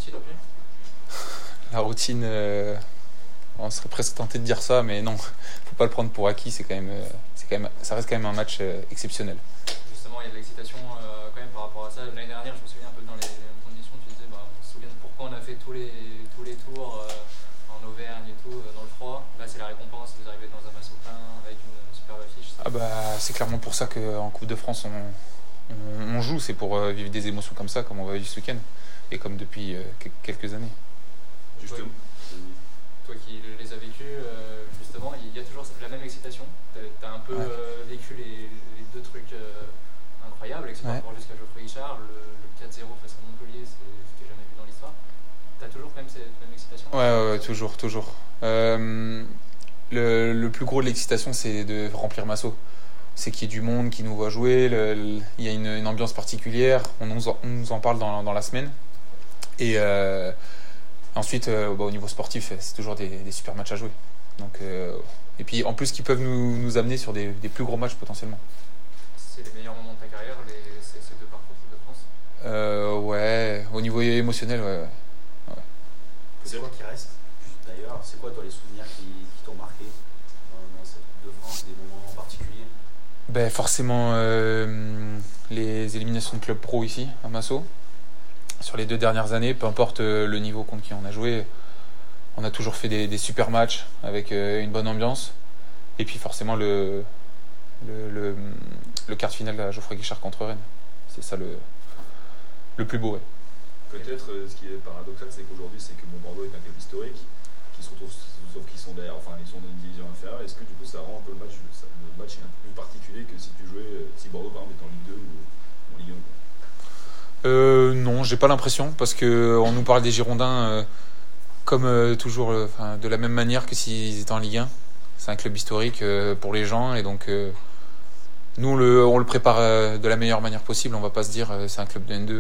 routine depuis? La routine, on serait presque tenté de dire ça, mais non, faut pas le prendre pour acquis. Ça reste quand même un match exceptionnel. Justement, il y a de l'excitation quand même par rapport à ça. L'année dernière, je me souviens un peu dans les mêmes conditions, tu disais, on se souvient de pourquoi on a fait tous les tours en Auvergne et tout, dans le froid. Là, c'est la récompense, vous arrivez dans un massot plein avec une superbe affiche. Ah bah, c'est clairement pour ça qu'en Coupe de France, on joue. C'est pour vivre des émotions comme ça, comme on va vivre ce week-end, et comme depuis quelques années. Justement. Toi qui les as vécus, justement, il y a toujours la même excitation. Tu as un peu vécu les deux trucs incroyables, avec ce parcours jusqu'à Geoffroy Guichard. Le 4-0 face à Montpellier, c'était jamais vu dans l'histoire. Tu as toujours quand même cette même excitation? Ouais, toujours. Le plus gros de l'excitation, c'est de remplir Massot. C'est qu'il y ait du monde qui nous voit jouer, il y a une ambiance particulière, on nous en parle dans la semaine. Et ensuite, au niveau sportif, c'est toujours des super matchs à jouer. Donc, et puis en plus, qui peuvent nous amener sur des plus gros matchs potentiellement. C'est les meilleurs moments de ta carrière, ces deux parcours de France? Ouais, au niveau émotionnel, ouais. C'est quoi qui reste? D'ailleurs, c'est quoi toi les souvenirs qui t'ont marqué dans cette Coupe de France, des moments particuliers? Ben, forcément, les éliminations de club pro ici, à Massot. Sur les 2 dernières années, peu importe le niveau contre qui on a joué, on a toujours fait des super matchs avec une bonne ambiance. Et puis forcément le quart de finale à Geoffroy Guichard contre Rennes. C'est ça le plus beau. Ouais. Peut-être ce qui est paradoxal, c'est qu'aujourd'hui, c'est que Bordeaux est un club historique, qui se retrouve, sauf qu'ils sont derrière, enfin ils sont dans une division inférieure. Est-ce que du coup ça rend un peu le match est un peu plus particulier que si tu jouais, si Bordeaux par exemple est en Ligue 2 ou en Ligue 1? Non, j'ai pas l'impression, parce qu'on nous parle des Girondins comme toujours, de la même manière que s'ils étaient en Ligue 1. C'est un club historique pour les gens, et donc nous on le prépare de la meilleure manière possible. On va pas se dire c'est un club de N2.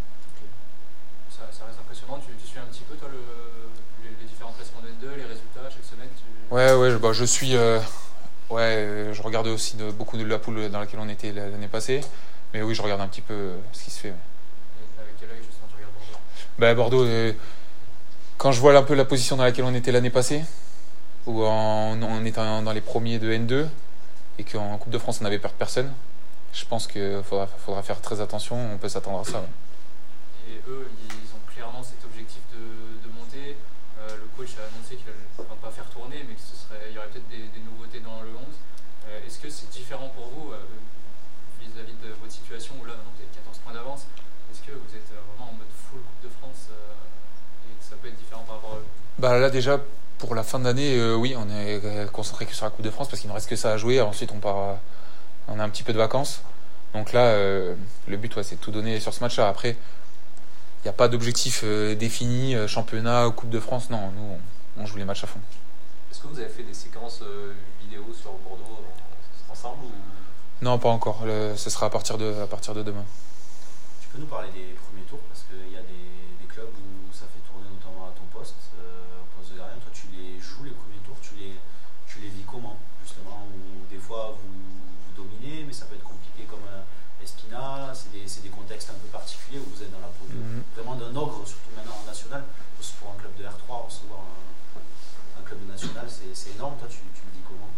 Ça reste impressionnant. Tu suis un petit peu toi les différents classements de N2, les résultats chaque semaine? Ouais, je suis. Je regarde aussi beaucoup de la poule dans laquelle on était l'année passée. Mais oui, je regarde un petit peu ce qui se fait. Ouais. Et avec quel œil justement tu regardes Bordeaux, Bordeaux? quand je vois un peu la position dans laquelle on était l'année passée, où on était dans les premiers de N2, et qu'en Coupe de France on n'avait peur de personne, je pense qu'il faudra faire très attention. On peut s'attendre à ça. Ouais. Et eux, ils ont clairement cet objectif de monter. Le coach a annoncé qu'il ne va pas faire tourner, mais qu'il y aurait peut-être des nouveautés dans le 11. Est-ce que c'est différent pour vous vis-à-vis de votre situation où là maintenant vous avez 14 points d'avance? Est-ce que vous êtes vraiment en mode full Coupe de France et que ça peut être différent par rapport à eux? Là déjà, pour la fin de l'année, oui, on est concentré que sur la Coupe de France, parce qu'il ne reste que ça à jouer. Ensuite on a un petit peu de vacances. Donc là, le but, c'est de tout donner sur ce match-là. Après, il n'y a pas d'objectif défini, championnat ou Coupe de France. Non, nous, on joue les matchs à fond. Est-ce que vous avez fait des séquences vidéo sur Bordeaux ensemble ou... Non, pas encore. Ce sera à partir de demain. Tu peux nous parler des premiers tours, parce qu'il y a des clubs où ça fait tourner notamment à ton poste, au poste de gardien. Toi, tu les joues les premiers tours, tu les vis comment justement? Où des fois vous dominez, mais ça peut être compliqué comme Espina. C'est des contextes un peu particuliers où vous êtes dans la peau vraiment d'un ogre, surtout maintenant en national. Pour un club de R3, recevoir un club de national, c'est énorme. Toi, tu le vis comment?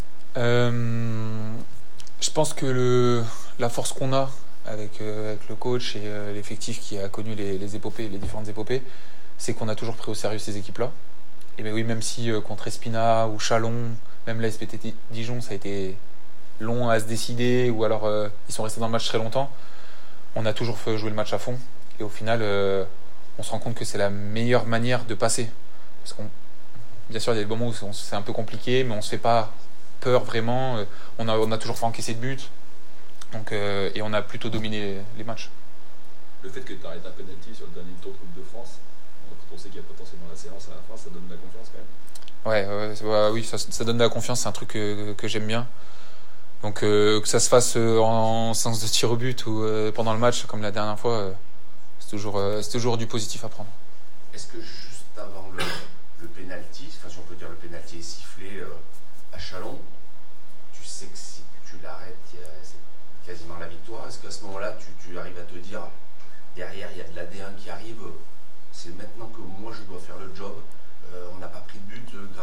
Je pense que la force qu'on a avec le coach et l'effectif qui a connu les différentes épopées, c'est qu'on a toujours pris au sérieux ces équipes-là. Et bien oui, même si contre Espina ou Chalon, même la SPT Dijon, ça a été long à se décider, ou alors ils sont restés dans le match très longtemps, on a toujours fait jouer le match à fond. Et au final, on se rend compte que c'est la meilleure manière de passer. Parce bien sûr, il y a des moments où c'est un peu compliqué, mais on ne se fait pas peur vraiment. On a toujours fait encaisser de buts. Donc, et on a plutôt dominé les matchs. Le fait que tu arrêtes un penalty sur le dernier tour de Coupe de France, quand on sait qu'il y a potentiellement la séance à la fin, ça donne de la confiance quand même? Oui, ça donne de la confiance. C'est un truc que j'aime bien. Donc que ça se fasse en séance de tir au but ou pendant le match, comme la dernière fois, c'est toujours du positif à prendre. Est-ce que juste avant le penalty, enfin si on peut dire le penalty est sifflé à Chalon, tu sais que si tu l'arrêtes, c'est quasiment la victoire? Est-ce qu'à ce moment-là, tu arrives à te dire, derrière, il y a de l'AD1 qui arrive, c'est maintenant que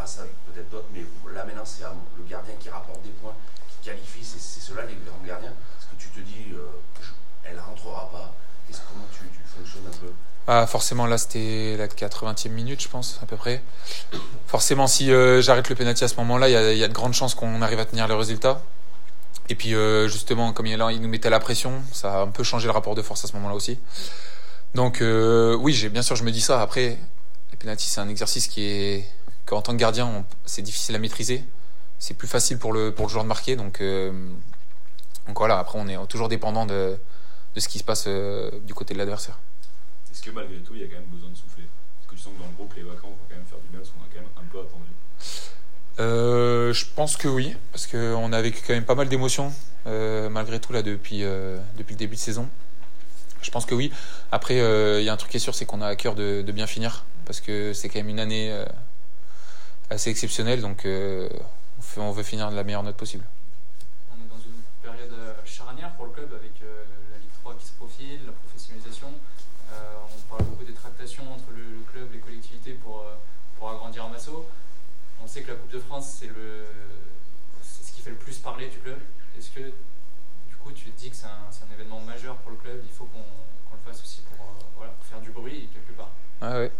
grâce à peut-être d'autres, mais là maintenant c'est le gardien qui rapporte des points, qui qualifie, c'est ceux-là les grands gardiens. Est-ce que tu te dis, elle rentrera pas? Comment tu fonctionnes un peu? Ah, forcément, là, c'était la 80e minute, je pense, à peu près. Forcément, si j'arrête le penalty à ce moment-là, il y a de grandes chances qu'on arrive à tenir le résultat. Et puis, justement, comme il nous mettait la pression, ça a un peu changé le rapport de force à ce moment-là aussi. Donc, oui, bien sûr, je me dis ça. Après, les penalty, c'est un exercice qu'en tant que gardien, c'est difficile à maîtriser. C'est plus facile pour le joueur de marquer. Donc voilà, après, on est toujours dépendant de ce qui se passe du côté de l'adversaire. Est-ce que malgré tout, il y a quand même besoin de souffler? Parce que tu sens que dans le groupe, les vacances vont quand même faire du bien, parce qu'on a quand même un peu attendu. Je pense que oui, parce qu'on a vécu quand même pas mal d'émotions, malgré tout, là, depuis le début de saison. Je pense que oui. Après, il y a un truc qui est sûr, c'est qu'on a à cœur de bien finir, parce que c'est quand même une année assez exceptionnelle, donc on veut finir de la meilleure note possible. On est dans une période charnière pour le club, avec la Ligue 3 qui se profile, la professionnalisation. On parle beaucoup des tractations entre le club, les collectivités pour agrandir Amasso. On sait que la Coupe de France, c'est ce qui fait le plus parler du club. Est-ce que, du coup, tu te dis que c'est un événement majeur pour le club? Il faut qu'on le fasse aussi pour faire du bruit, quelque part. Ah ouais.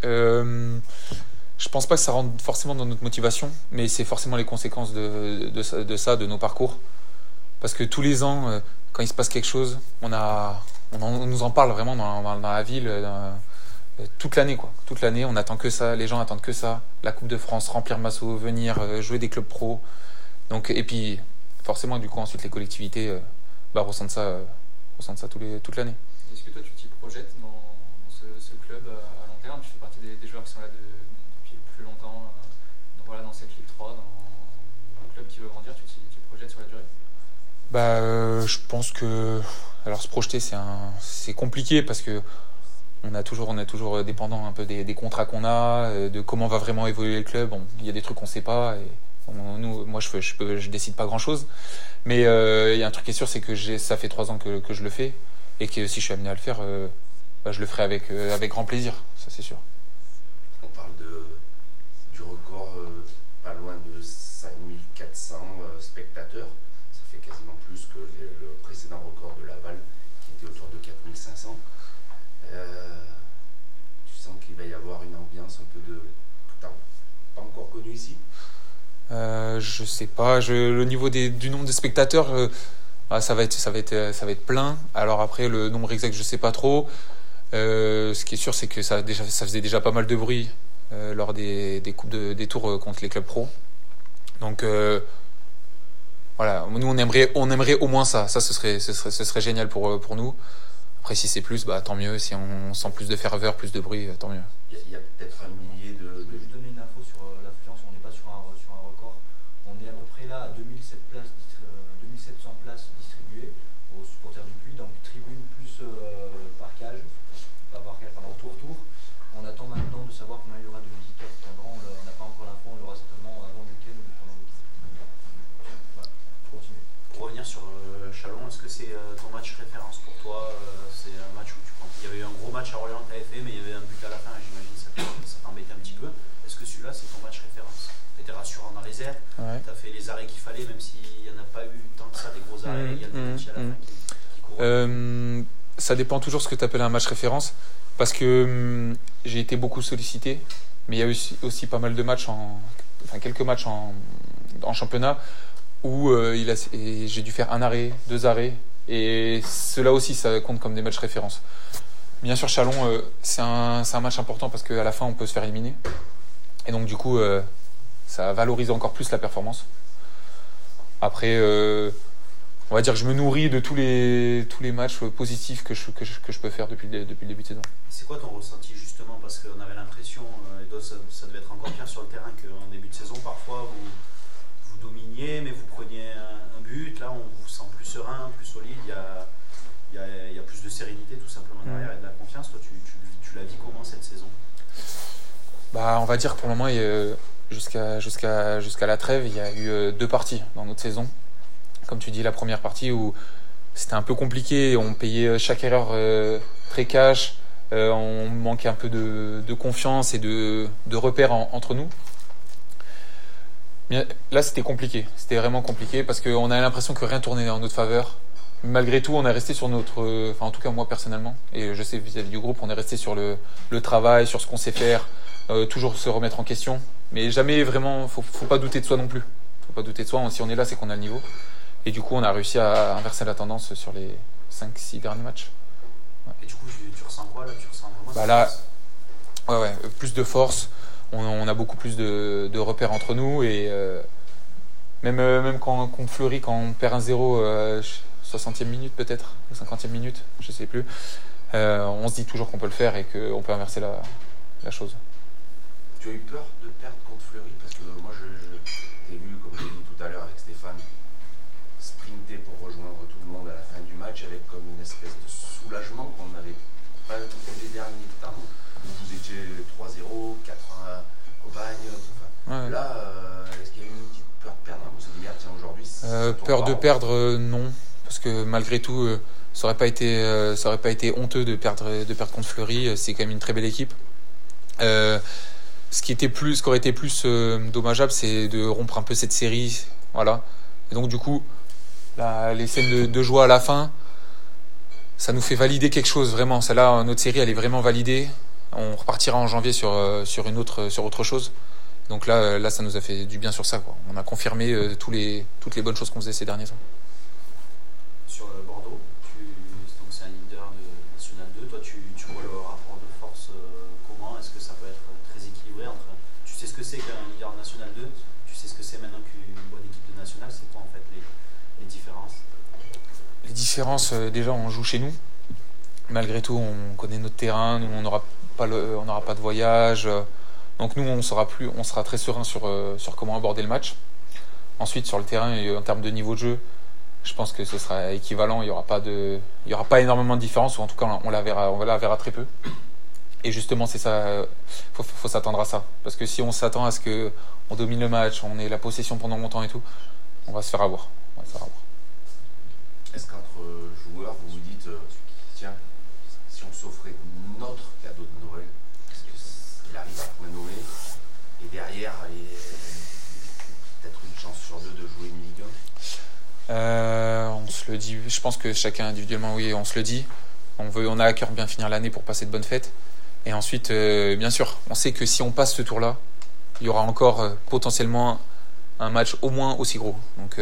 Je pense pas que ça rentre forcément dans notre motivation, mais c'est forcément les conséquences de ça, de nos parcours. Parce que tous les ans, quand il se passe quelque chose, on nous en parle vraiment dans la ville, toute l'année, quoi. Toute l'année, on attend que ça, les gens attendent que ça. La Coupe de France, remplir Masso, venir jouer des clubs pro. Donc, et puis, forcément, du coup, ensuite, les collectivités ressentent ça toute l'année. Est-ce que toi, tu t'y projettes dans ce club à long terme? Tu fais partie des joueurs qui sont là depuis plus longtemps, dans cette Ligue 3, dans un club qui veut grandir. Tu t'y projettes sur la durée? Je pense que... Alors, se projeter, c'est compliqué parce que on est toujours dépendant un peu des contrats qu'on a, de comment va vraiment évoluer le club. Bon, il y a des trucs qu'on ne sait pas. Et moi, je décide pas grand-chose. Mais il y a un truc qui est sûr, c'est que ça fait 3 ans que je le fais. Et que si je suis amené à le faire, je le ferai avec grand plaisir. Ça, c'est sûr. On parle du record pas loin de 5400 spectateurs. Ça fait quasiment plus que le précédent record de Laval, qui était autour de 4500. Tu sens qu'il va y avoir une ambiance un peu que tu n'as pas encore connue ici? Je sais pas. Le niveau du nombre de spectateurs, ça va être plein. Alors après, le nombre exact, je sais pas trop. Ce qui est sûr, c'est que ça faisait déjà pas mal de bruit lors des tours contre les clubs pro. Donc voilà, nous on aimerait au moins ça. Ça, ce serait génial pour nous. Après, si c'est plus, tant mieux. Si on sent plus de ferveur, plus de bruit, tant mieux. Il y a peut-être un millier de... Je vais juste donner une info sur l'affluence. On n'est pas sur un record. On est à peu près là à 2700 places distribuées aux supporters du Puy, donc tribune plus parcage, tour. On attend maintenant de savoir combien il y aura de visiteurs. On n'a pas encore l'info, on l'aura certainement avant le week-end ou pendant le week-end. Voilà, continue. Pour revenir sur Chalon, est-ce que c'est ton match référence pour toi? C'est un match où tu prends. Il y avait eu un gros match à Orléans que tu avais fait, mais il y avait un but à la fin, j'imagine ça t'embêtait un petit peu. Est-ce que celui-là, c'est ton match référence? Tu étais rassurant dans les airs, Ouais. tu as fait les arrêts qu'il fallait, même s'il n'y en a pas eu tant que ça, des gros arrêts, il y a des matchs à la fin qui courent. Ça dépend toujours ce que tu appelles un match référence, parce que j'ai été beaucoup sollicité, mais il y a aussi pas mal de matchs, quelques matchs en championnat où j'ai dû faire un arrêt, 2 arrêts, et cela aussi, ça compte comme des matchs références. Bien sûr, Chalon, c'est un match important parce qu'à la fin, on peut se faire éliminer. Et donc, du coup, ça valorise encore plus la performance. Après, on va dire que je me nourris de tous les matchs positifs que je peux faire depuis le début de saison. C'est quoi ton ressenti justement? Parce qu'on avait l'impression, et ça devait être encore pire sur le terrain qu'en début de saison, parfois vous dominiez, mais vous preniez un but. Là, on vous sent plus serein, plus solide. Il y a plus de sérénité tout simplement derrière et de la confiance. Toi, tu la vis comment cette saison? On va dire que pour le moment, jusqu'à la trêve, il y a eu 2 parties dans notre saison. Comme tu dis, la première partie où c'était un peu compliqué, on payait chaque erreur très cash, on manquait un peu de confiance et de repères entre nous. Là, c'était compliqué. C'était vraiment compliqué parce qu'on avait l'impression que rien tournait en notre faveur. Malgré tout, on est resté sur notre... Enfin, en tout cas, moi, personnellement, et je sais vis-à-vis du groupe, on est resté sur le travail, sur ce qu'on sait faire, toujours se remettre en question. Mais jamais vraiment... Faut pas douter de soi non plus. Faut pas douter de soi. Si on est là, c'est qu'on a le niveau. Et du coup, on a réussi à inverser la tendance sur les 5-6 derniers matchs. Et du coup, tu ressens quoi là? Tu ressens vraiment Bah cette là, force? ouais, plus de force. On a beaucoup plus de repères entre nous. Et même quand on fleurit, quand on perd 1-0, 60e minute peut-être, 50e minute, je sais plus, on se dit toujours qu'on peut le faire et qu'on peut inverser la chose. Tu as eu peur de perdre contre Fleury? Parce que moi, je t'ai vu, comme j'ai dit tout à l'heure avec Stéphane, sprinter pour rejoindre tout le monde à la fin du match avec comme une espèce de soulagement qu'on n'avait pas eu les derniers temps. Vous étiez 3-0, 4-1 au bagne. Enfin, Ouais. là, est-ce qu'il y a eu une petite peur de perdre? Vous avez dit, ah, tiens, aujourd'hui, ça tourne Peur pas de en- perdre, non. Parce que malgré tout, ça aurait pas été honteux de perdre contre Fleury. C'est quand même une très belle équipe. Ce qui aurait été plus dommageable, c'est de rompre un peu cette série. Voilà. Et donc, du coup, les scènes de joie à la fin, ça nous fait valider quelque chose, vraiment. Celle-là, notre série, elle est vraiment validée. On repartira en janvier sur autre chose. Donc là, ça nous a fait du bien sur ça, quoi. On a confirmé toutes les bonnes choses qu'on faisait ces derniers temps. Sur Bordeaux, donc c'est un leader de National 2. Toi, tu vois le rapport de force comment? Est-ce que ça peut être très équilibré entre... Tu sais ce que c'est qu'un leader de National 2? Tu sais ce que c'est maintenant qu'une bonne équipe de National? C'est quoi en fait les différences? Les différences, déjà, on joue chez nous. Malgré tout, on connaît notre terrain. Nous, on n'aura pas de voyage. Donc nous, on sera très serein sur comment aborder le match. Ensuite, sur le terrain, et en termes de niveau de jeu, je pense que ce sera équivalent. Il y aura pas énormément de différence, ou en tout cas, on la verra très peu. Et justement, c'est ça. Faut s'attendre à ça, parce que si on s'attend à ce que on domine le match, on ait la possession pendant longtemps et tout, on va se faire avoir. Est-ce qu'entre joueurs, vous vous dites, tiens, si on s'offrait notre cadeau de Noël, est-ce qu'il arrive à point nommé, et derrière, il y a peut-être une chance sur deux de jouer une Ligue 1? On se le dit. Je pense que chacun individuellement, oui, on se le dit. On a à cœur de bien finir l'année pour passer de bonnes fêtes. Et ensuite, bien sûr, on sait que si on passe ce tour-là, il y aura encore potentiellement un match au moins aussi gros. Donc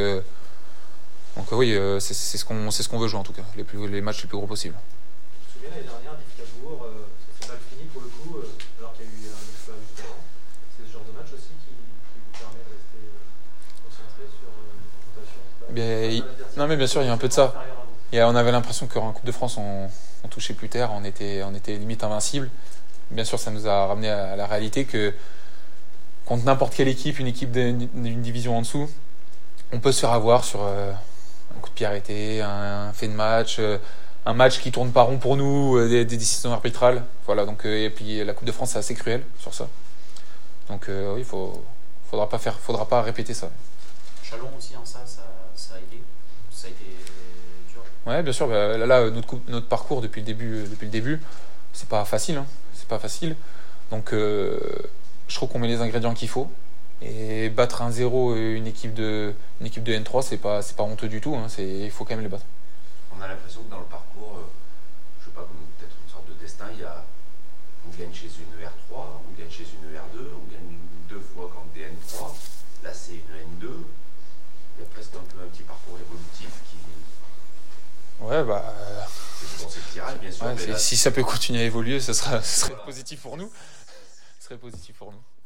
oui, c'est ce qu'on veut jouer en tout cas, les matchs les plus gros possibles. Je me souviens l'année dernière, Diff-Cabourg, ça s'est mal fini pour le coup, alors qu'il y a eu un exploit juste avant. C'est ce genre de match aussi qui vous permet de rester concentré sur une confrontation. Non mais bien sûr, il y a un peu de ça. On avait l'impression qu'en Coupe de France, on touchait plus terre, on était limite invincible. Bien sûr, ça nous a ramené à la réalité que contre n'importe quelle équipe, une équipe d'une division en dessous, on peut se faire avoir sur un coup de pied arrêté, un fait de match, un match qui tourne pas rond pour nous, des décisions arbitrales. Voilà, donc, et puis la Coupe de France, c'est assez cruel sur ça. Donc oui, faudra pas répéter ça. Chalon aussi en ça a aidé. Ça a été dur. Ouais, bien sûr. Là, notre parcours depuis le début, c'est pas facile. Hein. C'est pas facile. Donc, je trouve qu'on met les ingrédients qu'il faut. Et battre 1-0 une équipe de N3, c'est pas honteux du tout. Hein. Il faut quand même les battre. On a l'impression que dans le parcours, je sais pas, comme peut-être une sorte de destin, on gagne chez une R3, on gagne chez une R2, on gagne 2 fois contre des N3. Là, c'est une N2. Il y a presque un petit parcours évolutif qui... Ouais, C'est le tirage, bien sûr. ouais, mais là, si ça peut continuer à évoluer, ce serait positif pour nous. Ce serait positif pour nous.